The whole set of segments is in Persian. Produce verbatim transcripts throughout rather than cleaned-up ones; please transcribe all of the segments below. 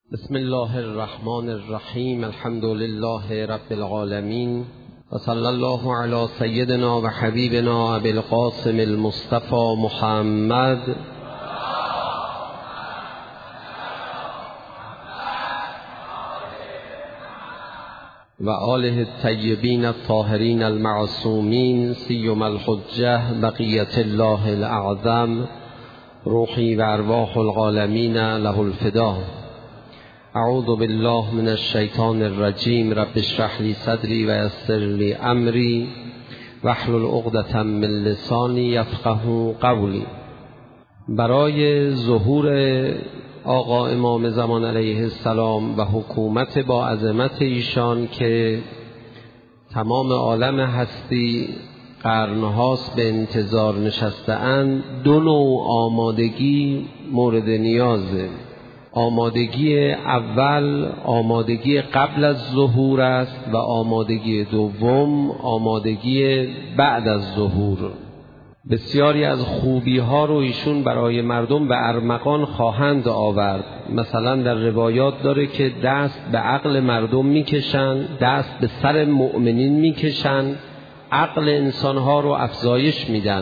بسم الله الرحمن الرحیم. الحمد لله رب العالمین و صلی الله علی سیدنا و حبیبنا ابی القاسم المصطفى محمد و آله الطیبین الطاهرین المعصومین، سیما الحجة بقیة الله الاعظم، روحی و ارواح العالمین له الفدا. اعوذ بالله من الشیطان الرجیم. رب اشرح لی صدری و یسر لی امری واحلل عقدة من لسانی یفقهوا قولی. برای ظهور آقا امام زمان علیه السلام و حکومت با عظمت ایشان که تمام عالم هستی قرنهاست به انتظار نشسته اند، دو نوع آمادگی مورد نیازه. آمادگی اول آمادگی قبل از ظهور است و آمادگی دوم آمادگی بعد از ظهور. بسیاری از خوبی ها رو ایشون برای مردم به ارمغان خواهند آورد. مثلا در روایات داره که دست به عقل مردم میکشن، دست به سر مؤمنین میکشن، عقل انسانها رو افزایش میدن،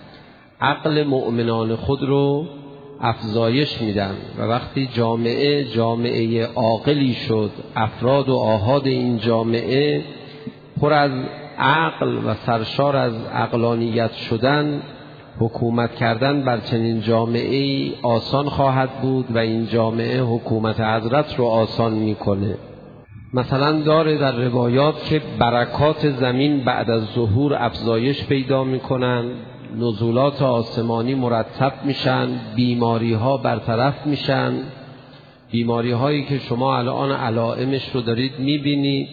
عقل مؤمنان خود رو افزایش میدن و وقتی جامعه جامعه عاقلی شد، افراد و آحاد این جامعه پر از عقل و سرشار از عقلانیت شدن، حکومت کردن بر چنین جامعه آسان خواهد بود و این جامعه حکومت حضرت رو آسان میکنه. مثلا داره در روایات که برکات زمین بعد از ظهور افزایش پیدا میکنن، نزولات آسمانی مرتب میشن، بیماری ها برطرف میشن، بیماری هایی که شما الان علائمش رو دارید میبینید.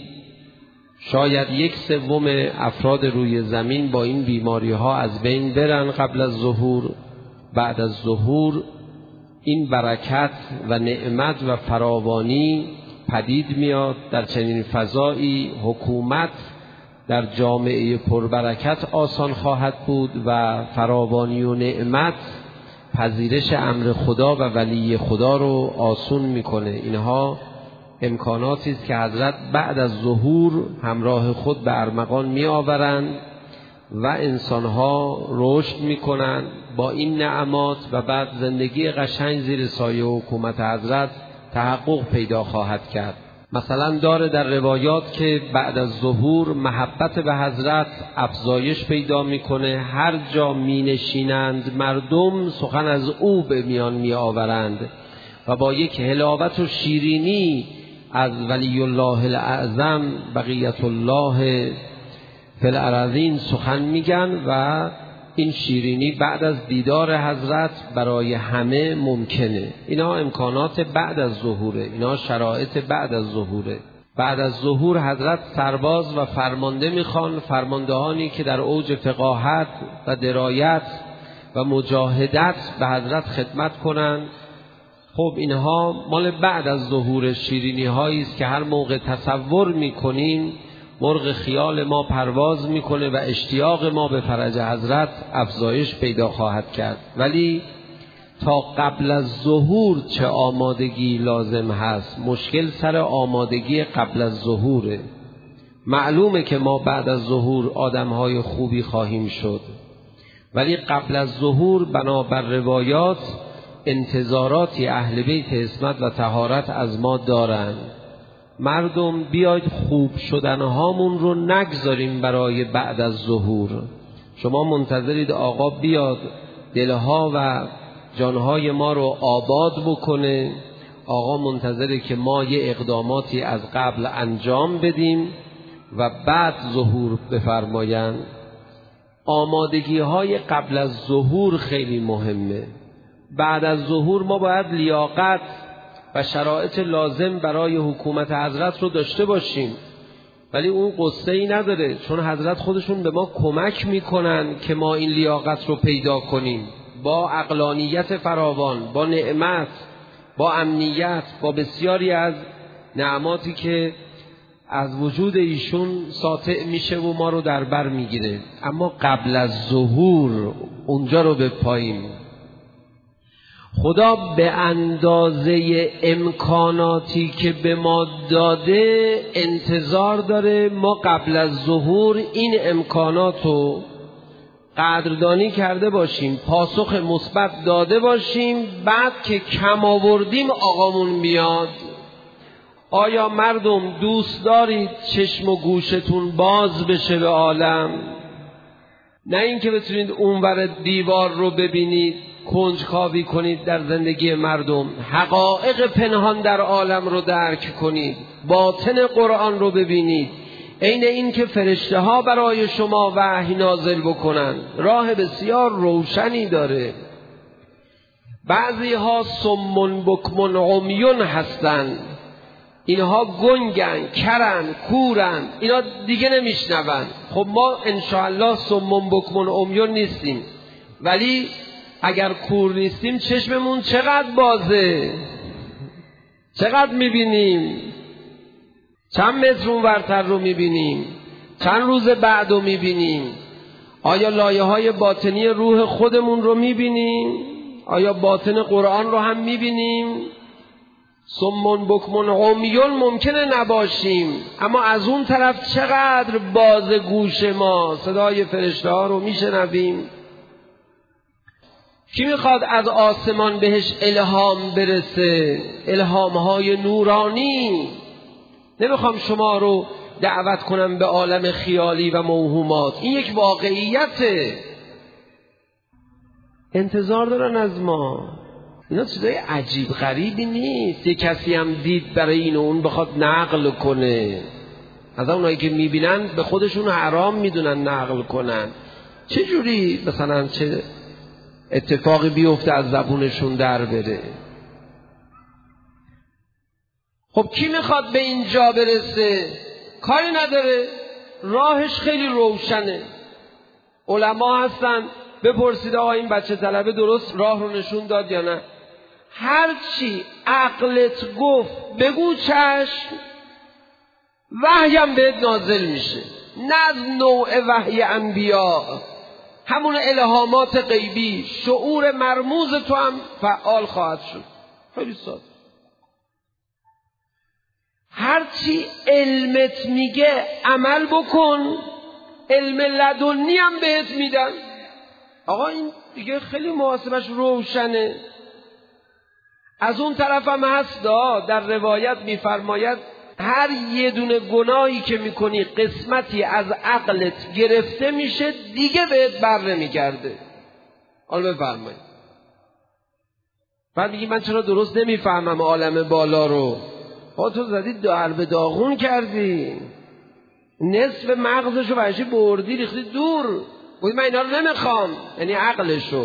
شاید یک سوم افراد روی زمین با این بیماری ها از بین برن قبل از ظهور. بعد از ظهور این برکت و نعمت و فراوانی پدید میاد. در چنین فضایی حکومت در جامعه پربرکت آسان خواهد بود و فراوانی و نعمت پذیرش امر خدا و ولی خدا رو آسون میکنه. اینها امکاناتی است که حضرت بعد از ظهور همراه خود به ارمغان می آورند و انسانها رشد میکنند با این نعمات و بعد زندگی قشنگ زیر سایه حکومت حضرت تحقق پیدا خواهد کرد. مثلا داره در روایات که بعد از ظهور محبت به حضرت افزایش پیدا میکنه. هر جا می نشینند مردم سخن از او به میان می آورند و با یک حلاوت و شیرینی از ولی الله الاعظم بقیت الله فی الارضین سخن میگن و این شیرینی بعد از دیدار حضرت برای همه ممکنه. اینا امکانات بعد از ظهوره، اینا شرایط بعد از ظهوره. بعد از ظهور حضرت سرباز و فرمانده میخوان، فرماندهانی که در اوج فقاهت و درایت و مجاهدت به حضرت خدمت کنند. خب اینها مال بعد از ظهور شیرینی هایی است که هر موقع تصور میکنیم مرغ خیال ما پرواز میکنه و اشتیاق ما به فرج حضرت افزایش پیدا خواهد کرد. ولی تا قبل از ظهور چه آمادگی لازم هست؟ مشکل سر آمادگی قبل از ظهوره. معلومه که ما بعد از ظهور آدمهای خوبی خواهیم شد، ولی قبل از ظهور بنابر روایات انتظاراتی اهل بیت عصمت و طهارت از ما دارند. مردم بیاید خوب شدنهامون رو نگذاریم برای بعد از ظهور. شما منتظرید آقا بیاد دلها و جانهای ما رو آباد بکنه، آقا منتظره که ما یه اقداماتی از قبل انجام بدیم و بعد ظهور بفرمایند. آمادگی های قبل از ظهور خیلی مهمه. بعد از ظهور ما باید لیاقت و شرایط لازم برای حکومت حضرت رو داشته باشیم، ولی اون قصه ای نداره، چون حضرت خودشون به ما کمک میکنن که ما این لیاقت رو پیدا کنیم با عقلانیت فراوان، با نعمت، با امنیت، با بسیاری از نعماتی که از وجود ایشون ساطع میشه و ما رو در بر میگیره. اما قبل از ظهور اونجا رو بپاییم. خدا به اندازه امکاناتی که به ما داده انتظار داره ما قبل از ظهور این امکانات رو قدردانی کرده باشیم، پاسخ مثبت داده باشیم. بعد که کم آوردیم آقامون بیاد. آیا مردم دوست دارید چشم و گوشتون باز بشه به عالم؟ نه اینکه بتونید اونور دیوار رو ببینید، کنجکاوی کنید در زندگی مردم، حقایق پنهان در عالم رو درک کنید، باطن قرآن رو ببینید. عین این که فرشته ها برای شما وحی نازل بکنن، راه بسیار روشنی داره. بعضی ها سمون بکمون عمیون هستن، اینها گنگن، کرن، کورن، اینا دیگه نمیشنون. خب ما انشاءالله سمون بکمون عمیون نیستیم، ولی اگر کور نیستیم چشممون چقدر بازه، چقدر میبینیم، چند متر اونورتر رو میبینیم، چند روز بعد رو میبینیم. آیا لایه های باطنی روح خودمون رو میبینیم؟ آیا باطن قرآن رو هم میبینیم؟ سمون بکمون عمیون ممکنه نباشیم، اما از اون طرف چقدر باز گوش ما صدای فرشته ها رو میشنویم. کی میخواد از آسمان بهش الهام برسه؟ الهام های نورانی. نمیخوام شما رو دعوت کنم به عالم خیالی و موهومات، این یک واقعیته. انتظار دارن از ما. اینا چیزای عجیب غریبی نیست. یک کسی هم دید برای این و اون بخواد نقل کنه. از اونایی که میبینن به خودشون حرام میدونن نقل کنن. چه جوری مثلا چه اتفاقی بیفته از زبونشون در بره؟ خب کی میخواد به اینجا برسه؟ کاری نداره، راهش خیلی روشنه. علما هستن، بپرسید آقا این بچه طلبه درست راه رو نشون داد یا نه؟ هرچی عقلت گفت بگو چشم، وحیم بهت نازل میشه. نه از نوع وحی انبیا، همون الهامات غیبی، شعور مرموز تو هم فعال خواهد شد. خیلی ساده. هرچی علمت میگه عمل بکن، علم لدنی هم بهت میدن. آقا این دیگه خیلی محاسبش روشنه. از اون طرف هم هست در روایت میفرماید هر یه دونه گناهی که میکنی قسمتی از عقلت گرفته میشه، دیگه بهت بر نمیگرده. حالا بفرمایید. بعد میگی من چرا درست نمیفهمم عالم بالا رو؟ ها تو زدی دار به داغون کردی، نصف مغزشو برشی بردی ریختی دور. بودی من اینا رو نمیخوام، یعنی عقلشو.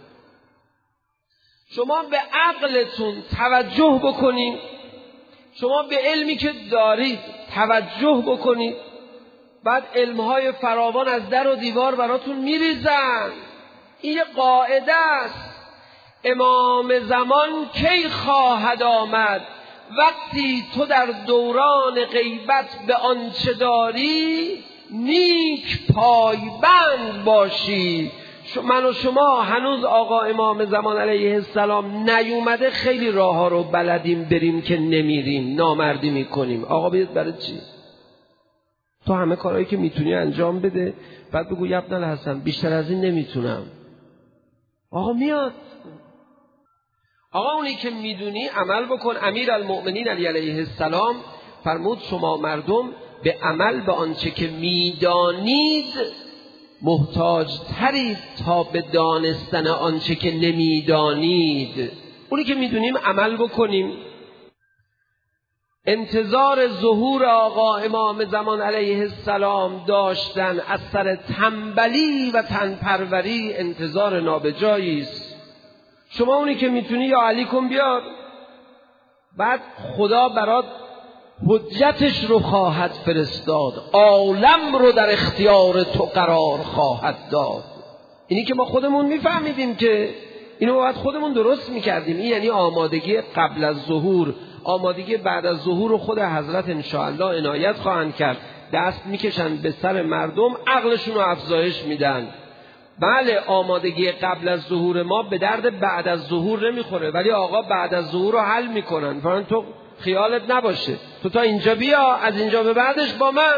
شما به عقلتون توجه بکنید، شما به علمی که دارید توجه بکنید، بعد علمهای فراوان از در و دیوار براتون میریزن. این قاعده است. امام زمان کی خواهد آمد؟ وقتی تو در دوران غیبت به آنچه داری نیک پایبند باشی. من و شما هنوز آقا امام زمان علیه السلام نیومده، خیلی راه ها رو بلدیم بریم که نمیریم، نامردی میکنیم. آقا بیاد برای چی؟ تو همه کارهایی که میتونی انجام بده، بعد بگو ابن الحسن بیشتر از این نمیتونم. آقا میاد. آقا اونی که میدونی عمل بکن. امیر المؤمنین علی علیه السلام فرمود شما مردم به عمل به آنچه که میدانید محتاج ترید تا به دانستن آنچه که نمیدانید. اونی که میدونیم عمل بکنیم. انتظار ظهور آقا امام زمان علیه السلام داشتن از سر تنبلی و تنپروری انتظار نابجایی است. شما اونی که میتونی یا علی کن بیار، بعد خدا برات حجتش رو خواهد فرستاد، عالم رو در اختیار تو قرار خواهد داد. اینی که ما خودمون میفهمیدیم که اینو باید خودمون درست میکردیم. این یعنی آمادگی قبل از ظهور. آمادگی بعد از ظهور رو خود حضرت انشاءالله عنایت خواهند کرد. دست میکشن به سر مردم، عقلشون رو افزایش میدن. بله آمادگی قبل از ظهور ما به درد بعد از ظهور نمیخوره، ولی آقا بعد از ظهور رو حل میکنن. فران تو خیالت نباشه، تو تا اینجا بیا، از اینجا به بعدش با من.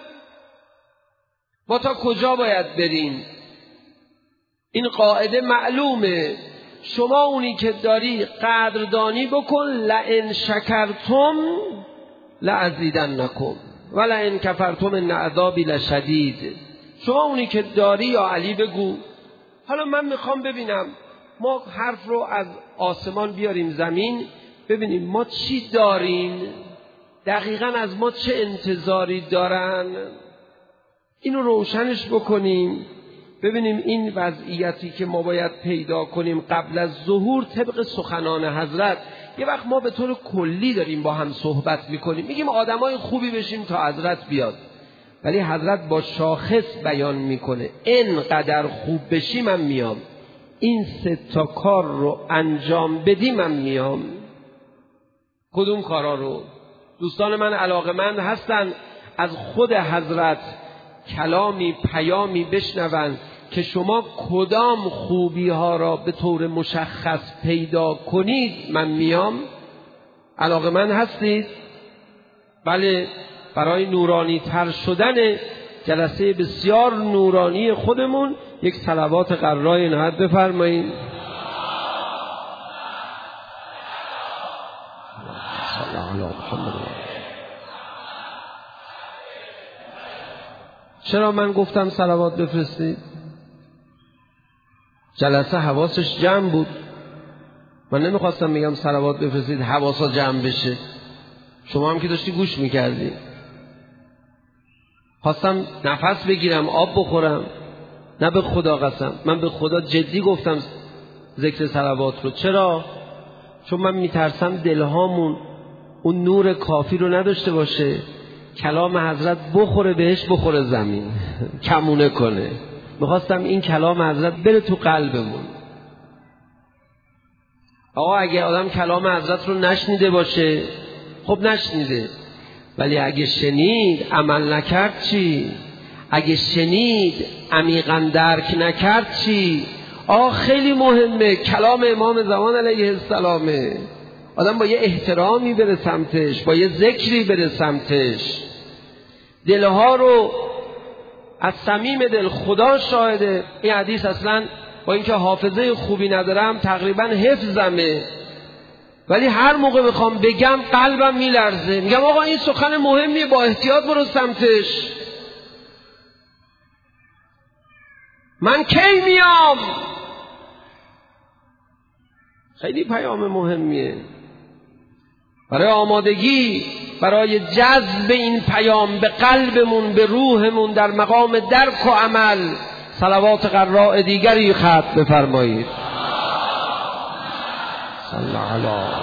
ما تا کجا باید بریم؟ این قاعده معلومه. شما اونی که داری قدردانی بکن. لئن شکرتم لازیدنکم و لئن کفرتم ان عذابی لشدید. شما اونی که داری یا علی بگو. حالا من میخوام ببینم، ما حرف رو از آسمان بیاریم زمین، ببینیم ما چی داریم، دقیقاً از ما چه انتظاری دارن، اینو روشنش بکنیم، ببینیم این وضعیتی که ما باید پیدا کنیم قبل از ظهور طبق سخنان حضرت. یه وقت ما به طور کلی داریم با هم صحبت میکنیم، میگیم آدمای خوبی بشیم تا حضرت بیاد، ولی حضرت با شاخص بیان میکنه اینقدر خوب بشی من میام، این سه تا کار رو انجام بدی من میام. کدوم کارا رو؟ دوستان من علاقه‌مند هستن از خود حضرت کلامی پیامی بشنون که شما کدام خوبی ها را به طور مشخص پیدا کنید من میام. علاقه‌مند هستید؟ بله، برای نورانی تر شدن جلسه بسیار نورانی خودمون یک صلوات قرای نهاد بفرمایید. صلی الله علیه محمد. چرا من گفتم صلوات بفرستید؟ جلسه حواسش جمع بود. من نمیخواستم بگم صلوات بفرستید حواسا جمع بشه. شما هم که داشتی گوش میکردی. خواستم نفس بگیرم، آب بخورم. نه به خدا قسم، من به خدا جدی گفتم ذکر صلوات رو. چرا؟ چون من میترسم دلهامون اون نور کافی رو نداشته باشه، کلام حضرت بخوره بهش، بخوره زمین، کمونه کنه. میخواستم این کلام حضرت بره تو قلبمون. آقا اگه آدم کلام حضرت رو نشنیده باشه، خب نشنیده، ولی اگه شنید عمل نکرد چی؟ اگه شنید عمیقاً درک نکرد چی؟ آقا خیلی مهمه. کلام امام زمان علیه السلامه. آدم با یه احترامی بره سمتش، با یه ذکری بره سمتش. دلها رو از صمیم دل، خدا شاهده این حدیث اصلا با اینکه حافظه خوبی ندارم تقریبا حفظمه، ولی هر موقع بخوام بگم قلبم میلرزه. میگم آقا این سخن مهمیه، با احتیاط برو سمتش. من کی میام؟ خیلی پیام مهمیه. برای آمادگی، برای جذب این پیام به قلبمون، به روحمون، در مقام درک و عمل صلوات قراء دیگری ختم بفرمایید. صلی الله علیه.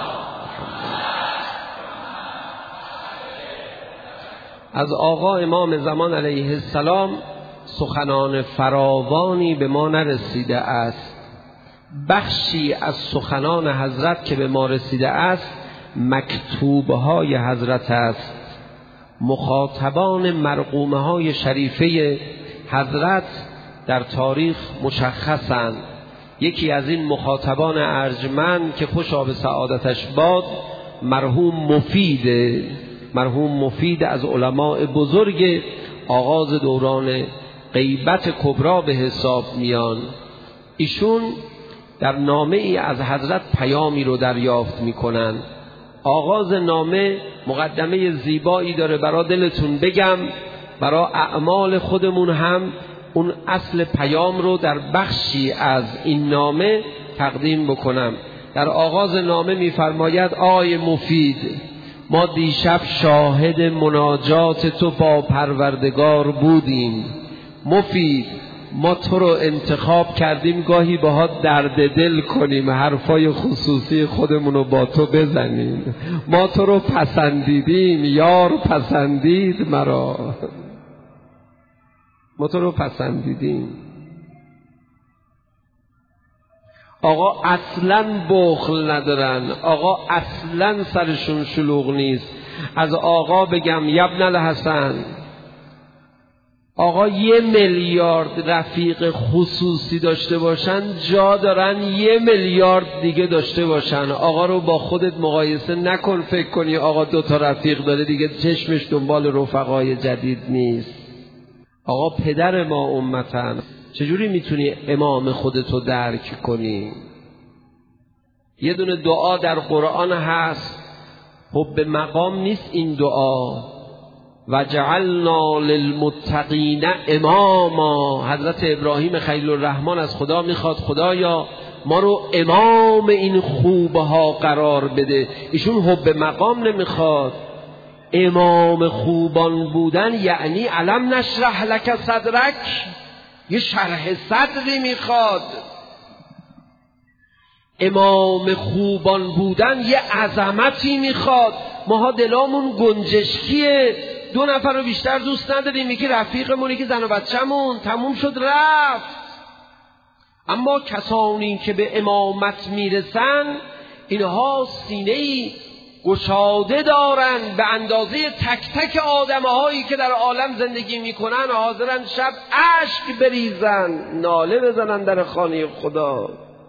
از آقا امام زمان علیه السلام سخنان فراوانی به ما نرسیده است. بخشی از سخنان حضرت که به ما رسیده است مکتوبهای حضرت است. مخاطبان مرقومه های شریفه حضرت در تاریخ مشخصند. یکی از این مخاطبان ارجمند که خوشا به سعادتش باد مرحوم مفید، مرحوم مفید از علماء بزرگ آغاز دوران غیبت کبرا به حساب میان. ایشون در نامه ای از حضرت پیامی رو دریافت میکنن. آغاز نامه مقدمه زیبایی داره، برا دلتون بگم، برا اعمال خودمون هم اون اصل پیام رو در بخشی از این نامه تقدیم بکنم. در آغاز نامه میفرماید آی مفید، ما دیشب شاهد مناجات تو با پروردگار بودیم. مفید، ما تو رو انتخاب کردیم گاهی باهات درد دل کنیم، حرفای خصوصی خودمون رو با تو بزنیم. ما تو رو پسندیدیم، یار پسندید مرا. ما تو رو پسندیدیم. آقا اصلاً بخل ندارن، آقا اصلاً سرشون شلوغ نیست. از آقا بگم یبن الحسن، آقا یه میلیارد رفیق خصوصی داشته باشن جا دارن یه میلیارد دیگه داشته باشن. آقا رو با خودت مقایسه نکن فکر کنی آقا دو تا رفیق داره دیگه چشمش دنبال رفقای جدید نیست. آقا پدر ما امتن، چجوری میتونی امام خودتو درک کنی؟ یه دونه دعا در قرآن هست، حب مقام نیست این دعا. و جعلنا للمتقین اماما. حضرت ابراهیم خلیل الرحمن از خدا میخواد خدایا ما رو امام این خوبه ها قرار بده. ایشون حب مقام نمیخواد، امام خوبان بودن یعنی علم نشرح لک صدرک، یه شرح صدری میخواد. امام خوبان بودن یه عظمتی میخواد. ماها دلامون گنجشکیه، دو نفر رو بیشتر دوست نداریم، یکی رفیقمون یکی زن و بچه‌مون، تموم شد رفت. اما کسانی که به امامت میرسن اینها سینه‌ای گشاده دارن به اندازه تک تک آدم‌هایی که در عالم زندگی میکنن، حاضرن شب اشک بریزن، ناله بزنن در خانه خدا.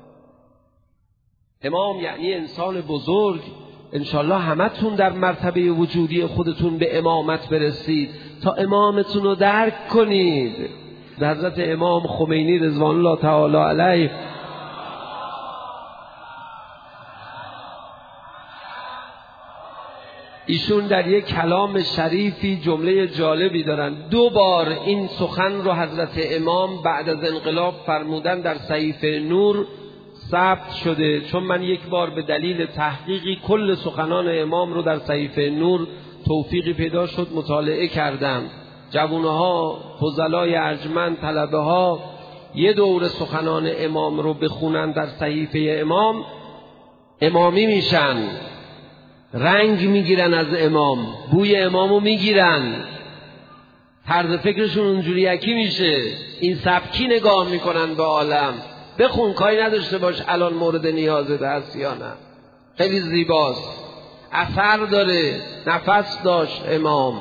امام یعنی انسان بزرگ. انشالله همتون در مرتبه وجودی خودتون به امامت برسید تا امامتون رو درک کنید. حضرت امام خمینی رضوان الله تعالی علیه ایشون در یک کلام شریفی جمله جالبی دارن. دو بار این سخن رو حضرت امام بعد از انقلاب فرمودن، در صحیفه نور ثبت شده. چون من یک بار به دلیل تحقیقی کل سخنان امام رو در صحیفه نور توفیقی پیدا شد مطالعه کردم. جوانها، فضلای ارجمند، طلبه ها یه دور سخنان امام رو بخونن در صحیفه امام، امامی میشن، رنگ میگیرن از امام، بوی امامو میگیرن، طرز فکرشون اونجوری یکی میشه، این سبکی نگاه میکنن به عالم. بخون، کاری نداشته باش الان مورد نیازت هست یا نه. خیلی زیباست، اثر داره، نفس داشت امام.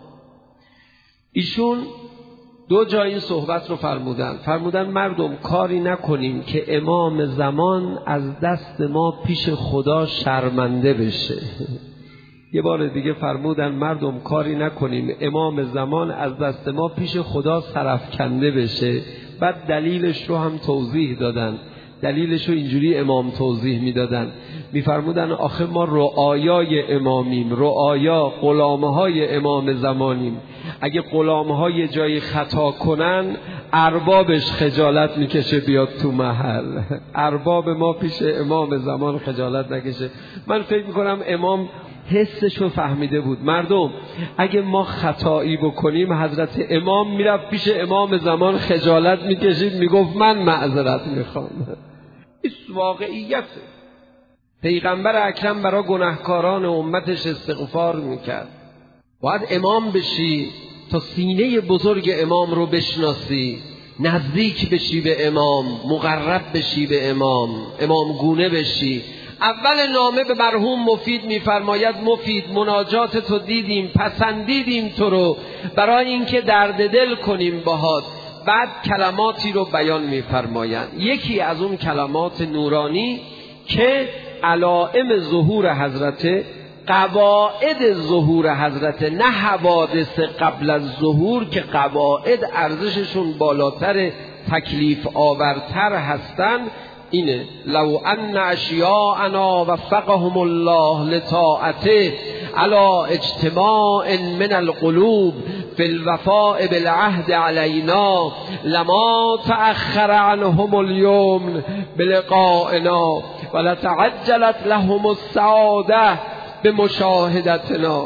ایشون دو جای این صحبت رو فرمودن. فرمودن مردم کاری نکنیم که امام زمان از دست ما پیش خدا شرمنده بشه. یه بار دیگه فرمودن مردم کاری نکنیم امام زمان از دست ما پیش خدا سرفکنده بشه. بعد دلیلش رو هم توضیح دادن. دلیلش رو اینجوری امام توضیح میدادن، میفرمودن آخه ما رعایای امامیم، رعایا غلامه های امام زمانیم. اگه غلامه های جای خطا کنن اربابش خجالت میکشه بیاد تو محل. ارباب ما پیش امام زمان خجالت نکشه. من فکر میکنم امام حسشو فهمیده بود. مردم اگه ما خطایی بکنیم حضرت امام میرفت پیش امام زمان خجالت میکشید، میگفت من معذرت میخوام. این واقعیته. پیغمبر اکرم برای گناهکاران امتش استغفار میکرد. باید امام بشی تا سینه بزرگ امام رو بشناسی، نزدیک بشی به امام، مقرب بشی به امام، امام گونه بشی. اول نامه به مرحوم مفید میفرماید مفید مناجات تو دیدیم، پسندیدیم تو رو برای اینکه درد دل کنیم باهات. بعد کلماتی رو بیان میفرمایند. یکی از اون کلمات نورانی که علائم ظهور حضرت، قواعد ظهور حضرت، نه حوادث قبل از ظهور که قواعد ارزششون بالاتر، تکلیف آورتر هستن، اینه لو ان اشیاءنا وفقهم الله لطاعته على اجتماع من القلوب في الوفاء بالعهد علينا لما تأخر عنهم اليوم بلقائنا ولتعجلت لهم السعاده بمشاهدتنا.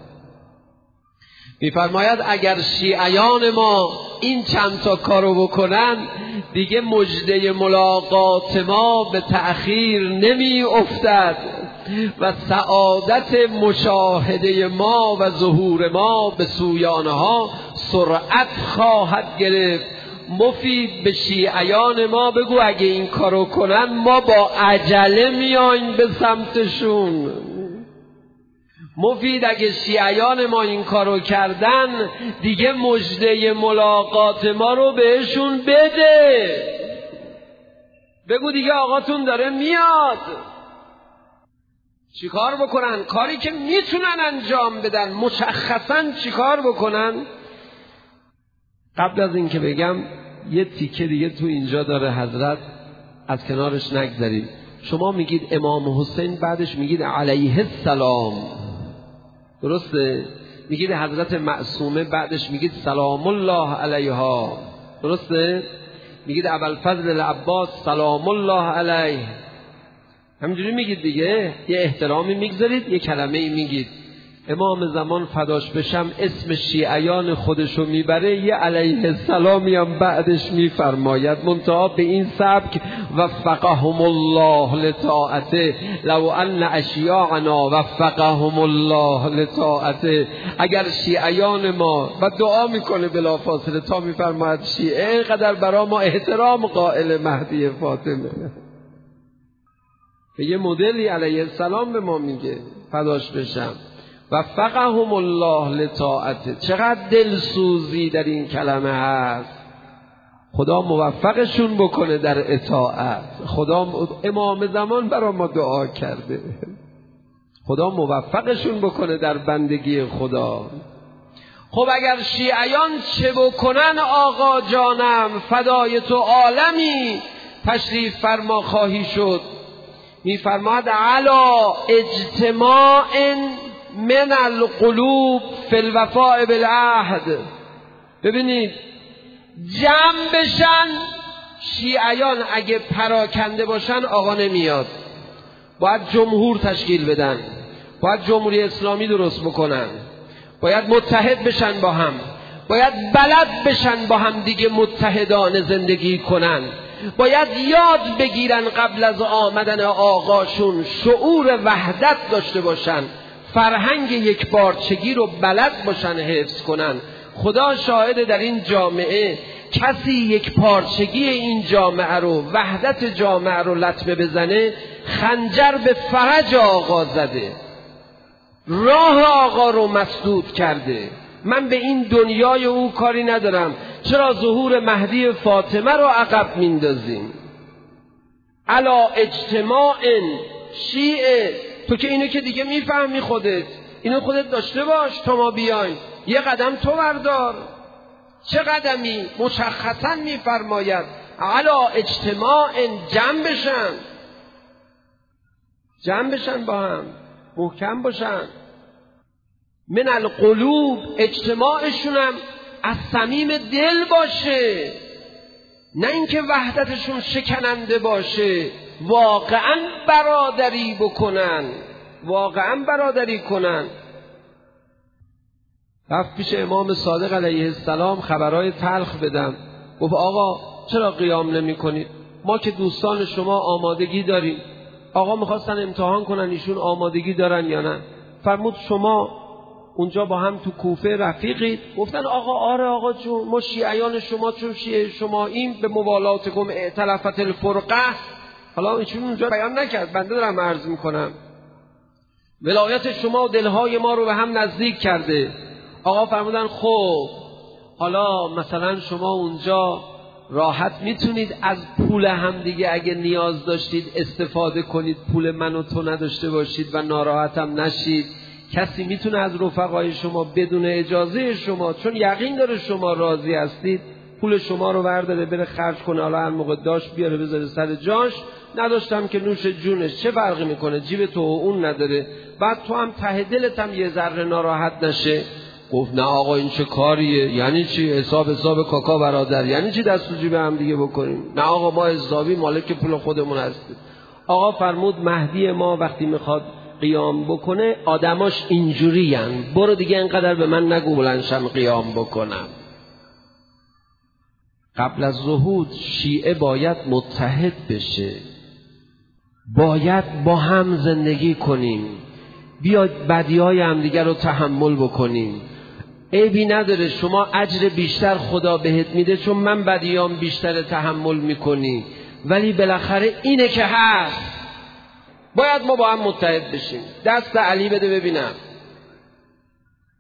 میفرماید اگر شیعیان ما این چند تا کارو بکنن دیگه مژده ملاقات ما به تأخیر نمی افتد و سعادت مشاهده ما و ظهور ما به سوی آنها سرعت خواهد گرفت. مفید به شیعیان ما بگو اگه این کارو کنن ما با عجله میایم به سمتشون. مفید اگه شیعیان ما این کارو کردن دیگه مژده ملاقات ما رو بهشون بده، بگو دیگه آقاتون داره میاد. چیکار بکنن؟ کاری که میتونن انجام بدن، مشخصا چیکار بکنن؟ قبل از این که بگم یه تیکه دیگه تو اینجا داره حضرت، از کنارش نگذارید. شما میگید امام حسین، بعدش میگید علیه السلام، درسته؟ میگید حضرت معصومه، بعدش میگید سلام الله علیها، درسته؟ میگید ابوالفضل العباس سلام الله علیه، همینجوری میگید دیگه. یه احترامی میگذارید، یه کلمه میگید. امام زمان فداش بشم اسم شیعیان خودشو میبره، یه علیه السلامی هم بعدش میفرماید، منتها به این سبک وفقهم الله لطاعته، لو ان اشیاعنا وفقهم الله لطاعته. اگر شیعیان ما، و دعا میکنه بلافاصله تا میفرماید شیعه اینقدر برا ما احترام قائل مهدی فاطمه، به یه مدلی علیه السلام به ما میگه فداش بشم وفقهم الله لطاعته. چقدر دلسوزی در این کلمه هست. خدا موفقشون بکنه در اطاعت. خدا امام زمان برای ما دعا کرده، خدا موفقشون بکنه در بندگی خدا. خب اگر شیعیان چه بکنن آقا جانم، فدای تو عالمی تشریف فرما خواهی شد. میفرماد علا اجتماع من القلوب فی الوفاء بالعهد. ببینید جمع بشن شیعیان، اگه پراکنده باشن آقا نمیاد، باید جمهور تشکیل بدن، باید جمهوری اسلامی درست بکنن، باید متحد بشن با هم، باید بلد بشن با هم دیگه متحدانه زندگی کنن، باید یاد بگیرن قبل از آمدن آقاشون شعور وحدت داشته باشن، فرهنگ یک بارچگی رو بلد باشن حفظ کنن. خدا شاهد در این جامعه کسی یک پارچگی این جامعه رو، وحدت جامعه رو لطمه بزنه، خنجر به فرج آقا زده، راه آقا رو مسدود کرده. من به این دنیای او کاری ندارم، چرا ظهور مهدی فاطمه رو عقب میندازیم؟ علا اجتماع شیعه، تو که اینو که دیگه میفهمی خودت، اینو خودت داشته باش تا ما بیایم، یه قدم تو بردار. چه قدمی؟ مشخصا میفرماید علا اجتماع، جمع بشن، جمع بشن با هم، محکم باشن. من القلوب، اجتماعشون هم از صمیم دل باشه، نه اینکه وحدتشون شکننده باشه، واقعا برادری بکنن، واقعا برادری کنن. رفت پیش امام صادق علیه السلام خبرهای تلخ بدم، گفت آقا چرا قیام نمی کنید؟ ما که دوستان شما آمادگی داریم. آقا میخواستن امتحان کنن ایشون آمادگی دارن یا نه. فرمود شما اونجا با هم تو کوفه رفیقید؟ گفتن آقا آره آقا جون، ما شیعیان شما چون شیعه شما این به موالاتکم ائتلفت الفرقه. حالا ایشون اونجا بیان نکرد، بنده دارم عرض میکنم، ولایت شما و دلهای ما رو به هم نزدیک کرده. آقا فرمودن خب حالا مثلا شما اونجا راحت میتونید از پول هم دیگه اگه نیاز داشتید استفاده کنید، پول من و تو نداشته باشید و ناراحت هم نشید. کسی میتونه از رفقای شما بدون اجازه شما، چون یقین داره شما راضی هستید، پول شما رو برداره بره خرج کنه، حالا هر موقع داشت بیاره بذاره سر جاش، نداشتم که نوش جونش، چه فرقی میکنه؟ جیب تو و اون نداره، بعد تو هم ته دلت هم یه ذره ناراحت نشه. گفت نه آقا این چه کاریه؟ یعنی چی حساب حساب کاکا برادر؟ یعنی چی دست و جیب هم دیگه بکنیم؟ نه آقا ما حسابی مالک پول خودمون هستیم. آقا فرمود مهدی ما وقتی میخواد قیام بکنه آدماش اینجوری هن، برو دیگه انقدر به من نگو بلندشم قیام بکنم. قبل از ظهور شیعه باید متحد بشه، باید با هم زندگی کنیم، بیاید بدیهای هم دیگر رو تحمل بکنیم. عیبی نداره، شما اجر بیشتر خدا بهت میده چون من بدیام بیشتر تحمل میکنی، ولی بالاخره اینه که هست، باید ما با هم متحد بشیم. دست علی بده ببینم،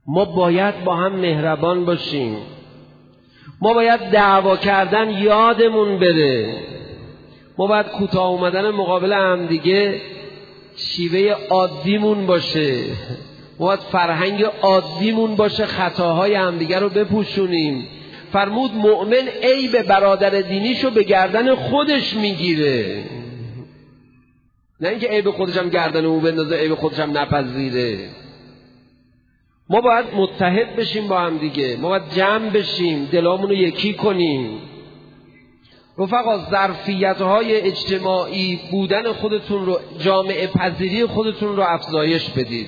ما باید با هم مهربان باشیم. ما باید دعوا کردن یادمون بره. ما باید کوتاه اومدن مقابل هم دیگه شیوه عادیمون باشه. ما باید فرهنگ عادیمون باشه، خطاهای هم دیگه رو بپوشونیم. فرمود مؤمن عیب برادر دینیشو به گردن خودش میگیره، نه اینکه عیب خودش هم گردن او بندازه، عیب خودش هم نپذیره. ما باید متحد بشیم با هم دیگه، ما باید جمع بشیم، دلامونو یکی کنیم. رفقا ظرفیت‌های اجتماعی بودن خودتون رو، جامعه پذیری خودتون رو افزایش بدید.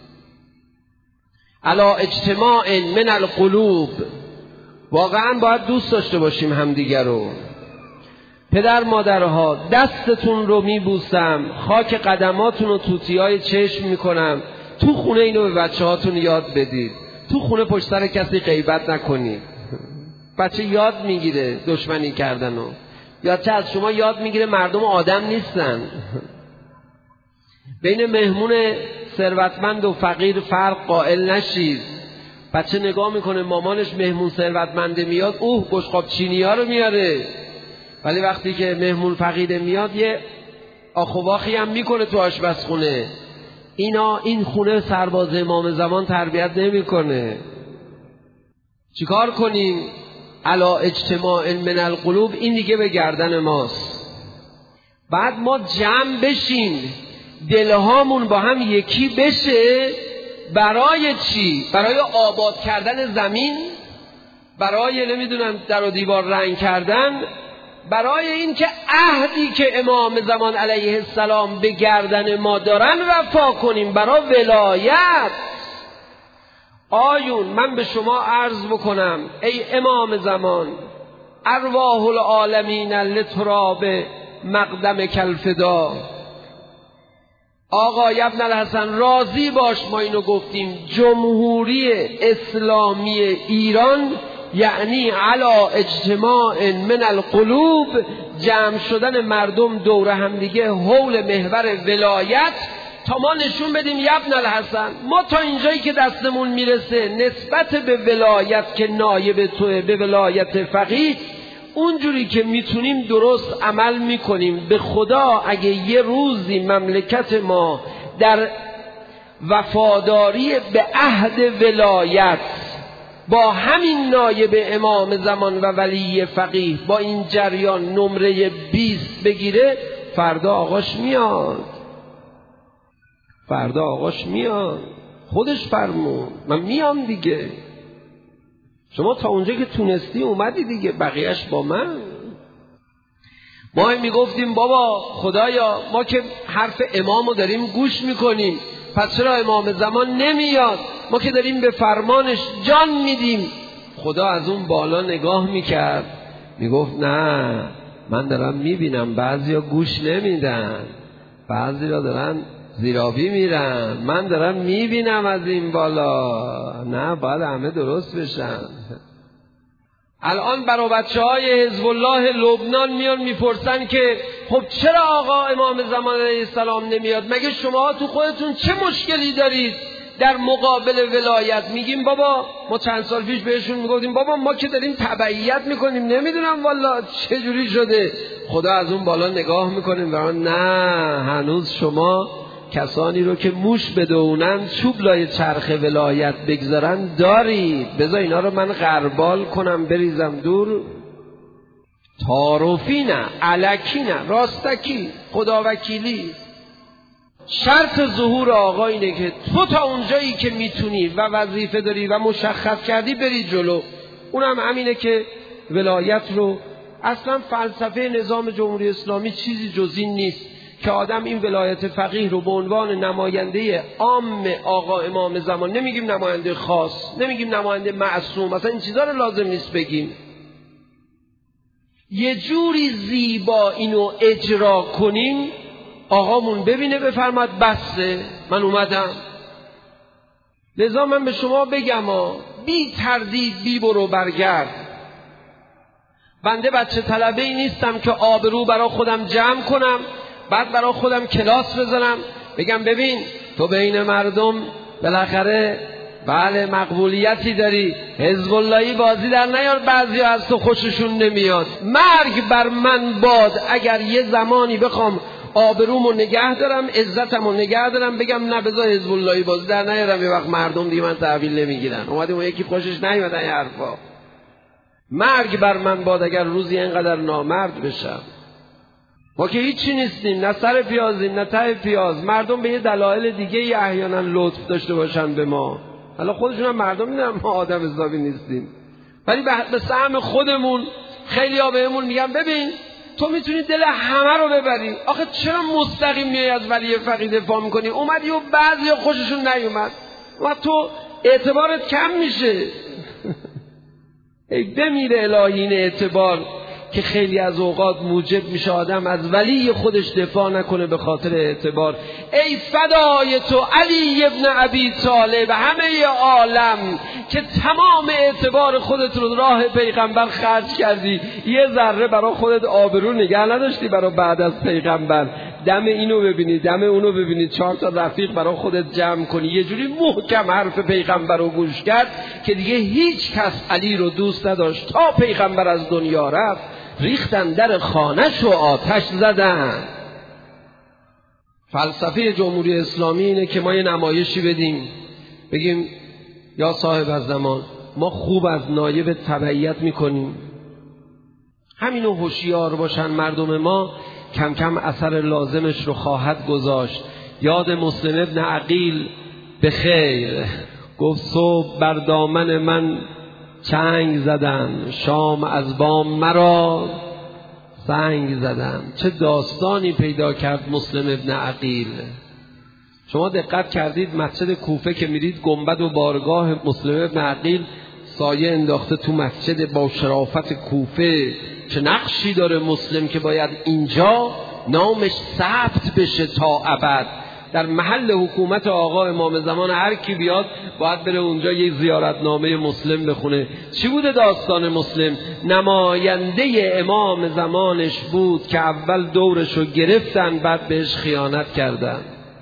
علا اجتماع من القلوب، واقعا باید دوست داشته باشیم همدیگر رو. پدر مادرها دستتون رو میبوسم، خاک قدماتون رو توتیای چشم میکنم. تو خونه اینو به بچه هاتون یاد بدید. تو خونه پشت سر کسی غیبت نکنید. بچه یاد میگیره دشمنی کردنو، یا چه از شما یاد میگیره مردم آدم نیستن. بین مهمون ثروتمند و فقیر فرق قائل نشید. بچه نگاه میکنه مامانش مهمون ثروتمنده میاد، اوه بشقاب چینی ها رو میاره، ولی وقتی که مهمون فقیره میاد یه آخواخی هم میکنه تو آشپزخونه. اینا این خونه سرباز امام زمان تربیت نمیکنه. چیکار کنیم؟ علا اجتماع من القلوب، این دیگه به گردن ماست. بعد ما جمع بشیم، دلهامون با هم یکی بشه. برای چی؟ برای آباد کردن زمین، برای نمیدونم در و دیوار رنگ کردن، برای این که عهدی که امام زمان علیه السلام به گردن ما دارن وفا کنیم، برای ولایت. آیون من به شما عرض بکنم ای امام زمان، ارواح العالمین لتراب مقدم کلفدا. آقا ابن الحسن راضی باش ما اینو گفتیم، جمهوری اسلامی ایران یعنی علا اجتماع من القلوب، جمع شدن مردم دور همدیگه حول محور ولایت، تا ما نشون بدیم ابن الحسن ما تا اینجایی که دستمون میرسه نسبت به ولایت که نایب توه، به ولایت فقیه، اونجوری که میتونیم درست عمل میکنیم. به خدا اگه یه روزی مملکت ما در وفاداری به عهد ولایت با همین نایب امام زمان و ولی فقیه با این جریان نمره بیست بگیره، فردا آقاش میاد، فردا آقاش میاد، خودش فرمون من میام دیگه. شما تا اونجا که تونستی اومدی دیگه، بقیهش با من. ما هم میگفتیم بابا خدایا ما که حرف امامو داریم گوش میکنیم، پس چرا امام زمان نمیاد؟ ما که داریم به فرمانش جان میدیم. خدا از اون بالا نگاه میکرد، میگفت نه من دارم میبینم بعضیا گوش نمیدن، بعضیا دارن زیرابی میرن، من دارم میبینم از این بالا، نه باید همه درست بشن. الان برای بچه های حزب الله لبنان میان میپرسن که خب چرا آقا امام زمان علیه السلام نمیاد؟ مگه شما تو خودتون چه مشکلی دارید در مقابل ولایت؟ میگیم بابا ما چند سال پیش بهشون میگفتیم بابا ما که داریم تبعیت میکنیم، نمیدونم والا چه جوری شده. خدا از اون بالا نگاه میکنیم و نه هنوز شما کسانی رو که موش بدونن چوب لای چرخ ولایت بگذارن دارید، بذار اینا رو من غربال کنم بریزم دور. تعارفی نه، الکی نه، راستکی، خداوکیلی. شرط ظهور آقا اینه که تو تا اونجایی که میتونی و وظیفه داری و مشخص کردی بری جلو. اونم همینه که ولایت رو، اصلا فلسفه نظام جمهوری اسلامی چیزی جز این نیست که آدم این ولایت فقیه رو به عنوان نماینده عام آقا امام زمان، نمیگیم نماینده خاص، نمیگیم نماینده معصوم، اصلا این چیزا رو لازم نیست بگیم، یه جوری زیبا اینو اجرا کنیم آقامون ببینه بفرماد بسه من اومدم. لذا من به شما بگم ها، بی تردید بی برو برگرد. بنده بچه طلبه ای نیستم که آبرو برا خودم جمع کنم بعد برا خودم کلاس بزنم بگم ببین تو بین مردم بالاخره بله مقبولیتی داری، حزب اللهی بازی در نیار، بعضیا از تو خوششون نمیاد. مرگ بر من باد اگر یه زمانی بخوام آبرومو نگه دارم، عزتمو نگه دارم، بگم نه بذار حزب اللهی بازی در نیارم، یه وقت مردم دیگه من تحویل نمیگیرن. اومدیم اون یکی خوشش نیومد این حرفا. مرگ بر من باد اگر روزی اینقدر نامرد بشم. ما که هیچی نیستیم، نه سر پیازیم نه ته پیاز. مردم به یه دلایل دیگه ای احیانا لطف داشته باشن به ما، حالا خودشون هم مردم میدونن ما آدم حسابی نیستیم، ولی به سهم خودمون خیلی ها بهمون میگن ببین تو میتونی دل همه رو ببری، آخه چرا مستقیم میای از ولی فقیه دفاع میکنی؟ اومدی و بعضی ها خوششون نیومد و تو اعتبارت کم میشه. ای بمیره الهی این اعتبار که خیلی از اوقات موجب میشه آدم از ولی خودش دفاع نکنه به خاطر اعتبار. ای فدای تو علی ابن ابی طالب همه عالم که تمام اعتبار خودت رو راه پیغمبر خرج کردی، یه ذره برای خودت آبرو نگه نداشتی برای بعد از پیغمبر. دم اینو ببینی دم اونو ببینی، چهار تا رفیق برای خودت جمع کنی، یه جوری محکم حرف پیغمبر رو گوش کرد که دیگه هیچ کس علی رو دوست نداشت تا پیغمبر از دنیا رفت. ریختن در خانه‌ش و آتش زدن. فلسفه جمهوری اسلامی اینه که ما یه نمایشی بدیم بگیم یا صاحب الزمان ما خوب از نایب تبعیت میکنیم، همینو هوشیار باشن مردم ما، کم کم اثر لازمش رو خواهد گذاشت. یاد مسلم ابن عقیل به خیر گفت صبح بر دامن من چنگ زدن، شام از بام مرا سنگ زدن. چه داستانی پیدا کرد مسلم ابن عقیل. شما دقت کردید مسجد کوفه که میرید گنبد و بارگاه مسلم ابن عقیل سایه انداخته تو مسجد با شرافت کوفه. چه نقشی داره مسلم که باید اینجا نامش ثبت بشه تا ابد. در محل حکومت آقا امام زمان هر کی بیاد باید بره اونجا یه زیارتنامه مسلم بخونه. چی بوده داستان مسلم؟ نماینده امام زمانش بود که اول دورشو گرفتن بعد بهش خیانت کردن.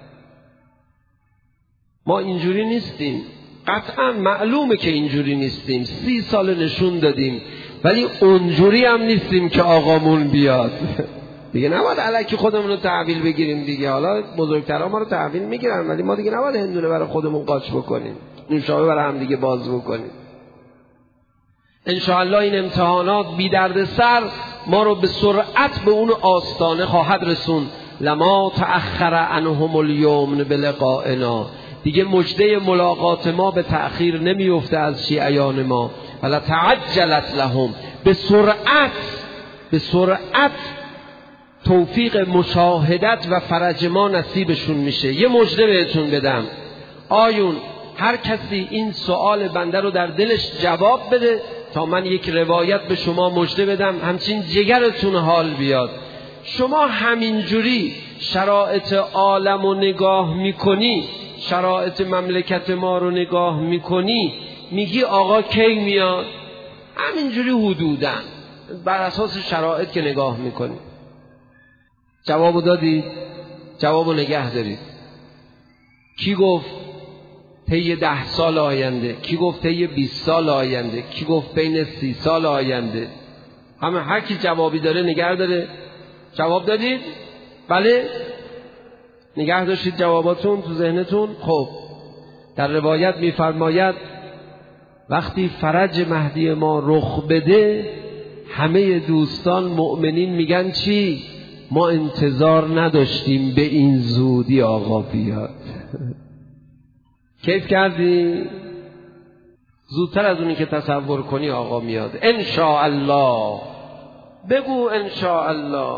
ما اینجوری نیستیم، قطعا معلومه که اینجوری نیستیم، سی سال نشون دادیم، ولی اونجوری هم نیستیم که آقامون بیاد دیگه نباید الکی خودمون رو تحویل بگیریم دیگه. حالا بزرگترها ما رو تحویل میگیرن ولی ما دیگه نباید هندونه برای خودمون قاچ بکنیم، نوشابه برای هم دیگه باز بکنیم. انشاءالله این امتحانات بی درد سر ما رو به سرعت به اون آستانه خواهد رسون. لما تأخر عنهم الیوم بلقائنا، دیگه مژده ملاقات ما به تأخیر نمیفته از شیعیان ما. ولا تعجلت لهم، به سرعت به سرعت توفیق مشاهدت و فرج ما نصیبشون میشه. یه مژده بهتون بدم آیون، هر کسی این سوال بنده رو در دلش جواب بده تا من یک روایت به شما مژده بدم، همچین جگرتون حال بیاد. شما همینجوری شرایط عالم رو نگاه میکنی، شرایط مملکت ما رو نگاه میکنی، میگی آقا کی میاد؟ همینجوری حدوداً بر اساس شرایط که نگاه میکنی. جوابو دادید؟ جوابو نگه دارید. کی گفت طی ده سال آینده؟ کی گفت طی بیست سال آینده؟ کی گفت بین سی سال آینده؟ همه هر کی جوابی داره نگه داره. جواب دادید؟ بله؟ نگه داشتید جواباتون تو ذهنتون؟ خب در روایت میفرماید وقتی فرج مهدی ما رخ بده همه دوستان مؤمنین میگن چی؟ ما انتظار نداشتیم به این زودی آقا بیاد. کیف کردی؟ زودتر از اونی که تصور کنی آقا میاد. انشاءالله بگو انشاءالله.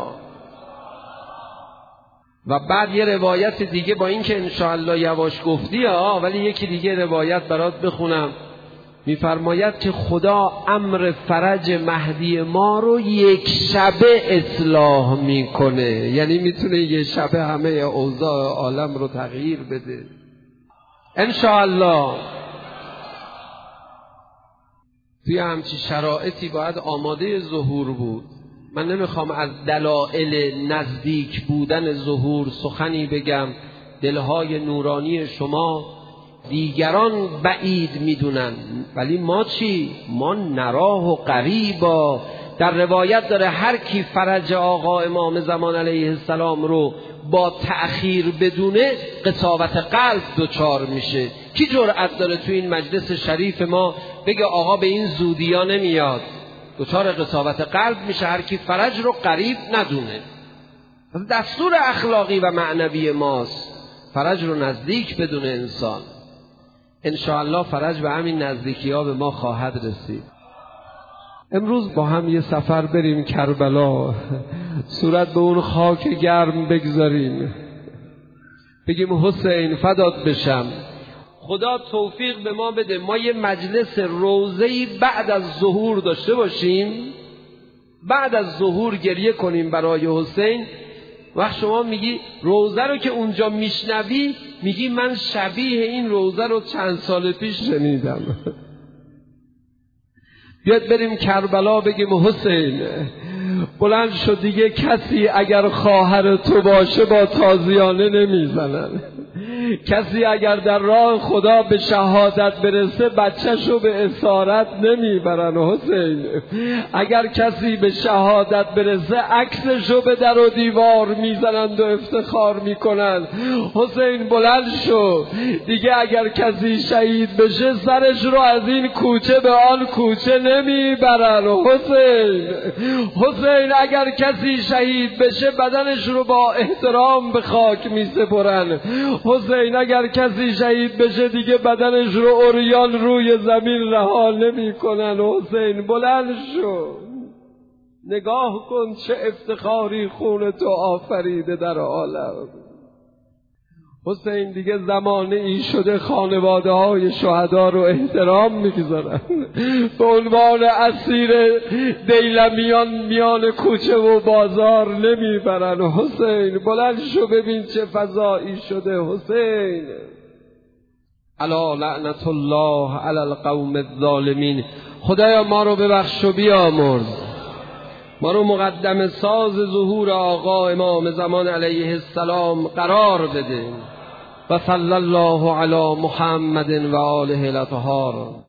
و بعد یه روایت دیگه با این که انشاءالله یواش گفتی ها، ولی یکی دیگه روایت برات بخونم. میفرماید که خدا امر فرج مهدی ما رو یک شبه اصلاح میکنه، یعنی میتونه یک شبه همه اوضاع عالم رو تغییر بده. انشاءالله توی همچی شرایطی باید آماده ظهور بود. من نمیخوام از دلایل نزدیک بودن ظهور سخنی بگم. دلهای نورانی شما دیگران بعید میدونن، ولی ما چی؟ ما نراه و قریبا. در روایت داره هر کی فرج آقا امام زمان علیه السلام رو با تأخیر بدونه قساوت قلب دچار میشه. کی جرأت داره تو این مجلس شریف ما بگه آقا به این زودی ها نمیاد؟ دچار قساوت قلب میشه هر کی فرج رو قریب ندونه. دستور اخلاقی و معنوی ماست فرج رو نزدیک بدونه انسان. انشاءالله فرج به همین نزدیکی ها به ما خواهد رسید. امروز با هم یه سفر بریم کربلا، صورت به اون خاک گرم بگذاریم، بگیم حسین فدات بشم. خدا توفیق به ما بده ما یه مجلس روزه‌ای بعد از ظهور داشته باشیم، بعد از ظهور گریه کنیم برای حسین. وقت شما میگی روزه رو که اونجا میشنوی میگی من شبیه این روزه رو چند سال پیش شنیدم. بیاد بریم کربلا بگیم حسین بلند شد دیگه کسی اگر خواهر تو باشه با تازیانه نمیزنن، کسی اگر در راه خدا به شهادت برسه بچه‌شو به اسارت نمیبرن. حسین اگر کسی به شهادت برسه عکسشو به در و دیوار میزنند و افتخار میکنند. حسین بلند شو دیگه اگر کسی شهید بشه سرش رو از این کوچه به آن کوچه نمیبرن. حسین حسین اگر کسی شهید بشه بدنش رو با احترام به خاک میسپرن. حسین اگر کسی شهید بشه دیگه بدنش رو عریان روی زمین رها نمی کنن. حسین بلند شو نگاه کن چه افتخاری خون تو آفریده در عالم. حسین دیگه زمانه ای شده خانواده های شهدا رو احترام میگذارن، به عنوان اسیر دیلمیان میان کوچه و بازار نمیبرن. حسین بلند شو ببین چه فضایی شده. حسین الا لعنت الله علی القوم الظالمین. خدایا ما رو ببخش و بیامرز، ما رو مقدم ساز ظهور آقا امام زمان علیه السلام قرار بده. و صلی الله علی محمد و آله الاطهار.